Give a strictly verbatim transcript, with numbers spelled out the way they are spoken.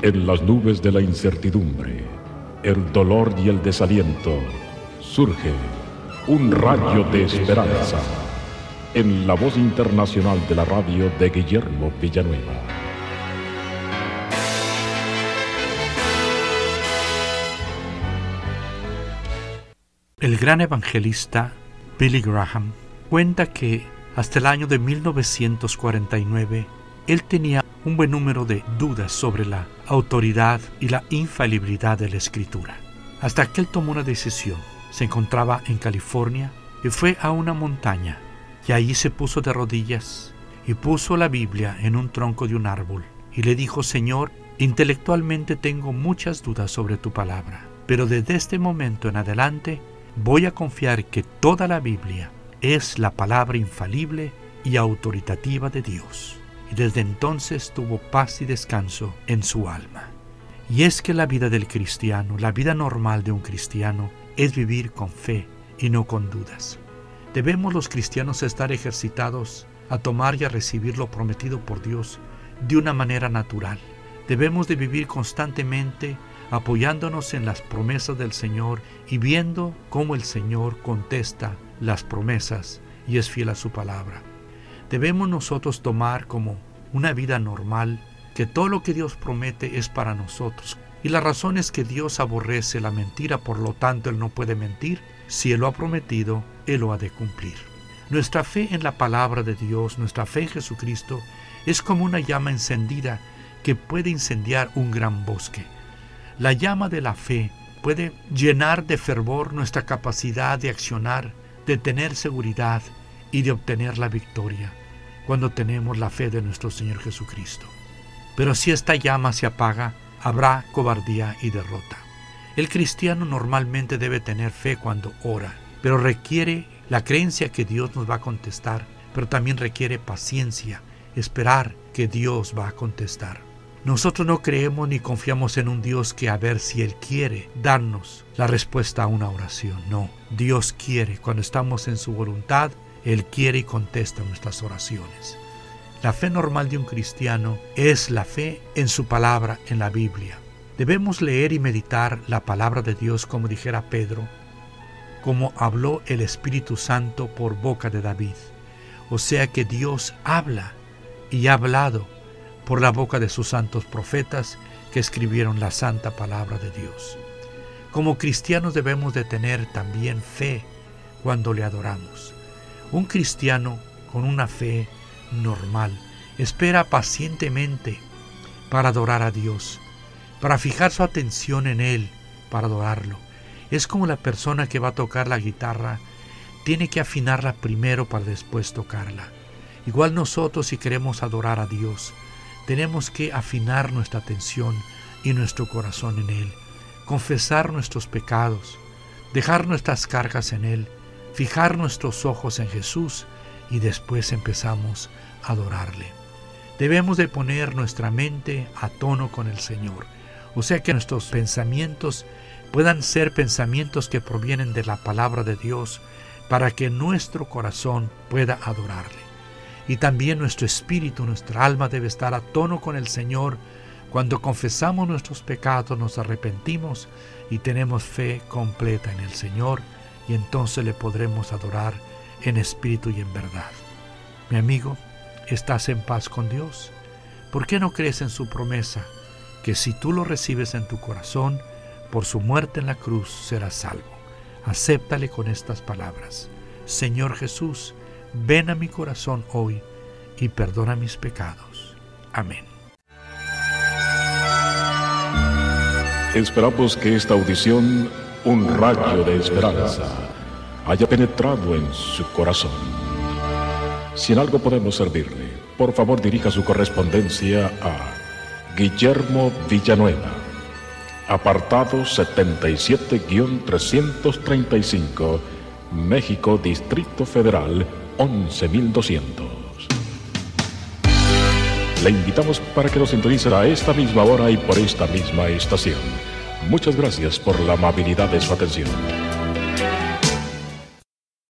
En las nubes de la incertidumbre, el dolor y el desaliento, surge un rayo de esperanza en la voz internacional de la radio de Guillermo Villanueva. El gran evangelista Billy Graham cuenta que hasta el año de mil novecientos cuarenta y nueve él tenía un buen número de dudas sobre la autoridad y la infalibilidad de la Escritura, hasta que él tomó una decisión. Se encontraba en California y fue a una montaña, y allí se puso de rodillas y puso la Biblia en un tronco de un árbol y le dijo: Señor, intelectualmente tengo muchas dudas sobre tu palabra, pero desde este momento en adelante voy a confiar que toda la Biblia es la palabra infalible y autoritativa de Dios. Y desde entonces tuvo paz y descanso en su alma. Y es que la vida del cristiano, la vida normal de un cristiano, es vivir con fe y no con dudas. Debemos los cristianos estar ejercitados a tomar y a recibir lo prometido por Dios de una manera natural. Debemos de vivir constantemente apoyándonos en las promesas del Señor y viendo cómo el Señor contesta las promesas y es fiel a su palabra. Debemos nosotros tomar como una vida normal que todo lo que Dios promete es para nosotros. Y la razón es que Dios aborrece la mentira, por lo tanto Él no puede mentir. Si Él lo ha prometido, Él lo ha de cumplir. Nuestra fe en la palabra de Dios, nuestra fe en Jesucristo, es como una llama encendida que puede incendiar un gran bosque. La llama de la fe puede llenar de fervor nuestra capacidad de accionar, de tener seguridad y de obtener la victoria cuando tenemos la fe de nuestro Señor Jesucristo. Pero si esta llama se apaga, habrá cobardía y derrota. El cristiano normalmente debe tener fe cuando ora, pero requiere la creencia que Dios nos va a contestar, pero también requiere paciencia, esperar que Dios va a contestar. Nosotros no creemos ni confiamos en un Dios que a ver si Él quiere darnos la respuesta a una oración. No, Dios quiere. Cuando estamos en su voluntad, Él quiere y contesta nuestras oraciones. La fe normal de un cristiano es la fe en su palabra, en la Biblia. Debemos leer y meditar la palabra de Dios, como dijera Pedro, como habló el Espíritu Santo por boca de David. O sea que Dios habla y ha hablado por la boca de sus santos profetas que escribieron la santa palabra de Dios. Como cristianos debemos de tener también fe cuando le adoramos. Un cristiano con una fe normal espera pacientemente para adorar a Dios, para fijar su atención en Él, para adorarlo. Es como la persona que va a tocar la guitarra, tiene que afinarla primero para después tocarla. Igual nosotros, si queremos adorar a Dios, tenemos que afinar nuestra atención y nuestro corazón en Él, confesar nuestros pecados, dejar nuestras cargas en Él, fijar nuestros ojos en Jesús y después empezamos a adorarle. Debemos de poner nuestra mente a tono con el Señor, o sea que nuestros pensamientos puedan ser pensamientos que provienen de la palabra de Dios para que nuestro corazón pueda adorarle. Y también nuestro espíritu, nuestra alma debe estar a tono con el Señor. Cuando confesamos nuestros pecados, nos arrepentimos y tenemos fe completa en el Señor, y entonces le podremos adorar en espíritu y en verdad. Mi amigo, ¿estás en paz con Dios? ¿Por qué no crees en su promesa? Que si tú lo recibes en tu corazón, por su muerte en la cruz serás salvo. Acéptale con estas palabras: Señor Jesús, ven a mi corazón hoy y perdona mis pecados. Amén. Esperamos que esta audición, un rayo de esperanza, haya penetrado en su corazón. Si en algo podemos servirle, por favor dirija su correspondencia a Guillermo Villanueva, apartado setenta y siete trescientos treinta y cinco, México, Distrito Federal, once mil doscientos. Le invitamos para que nos sintonice a esta misma hora y por esta misma estación. Muchas gracias por la amabilidad de su atención.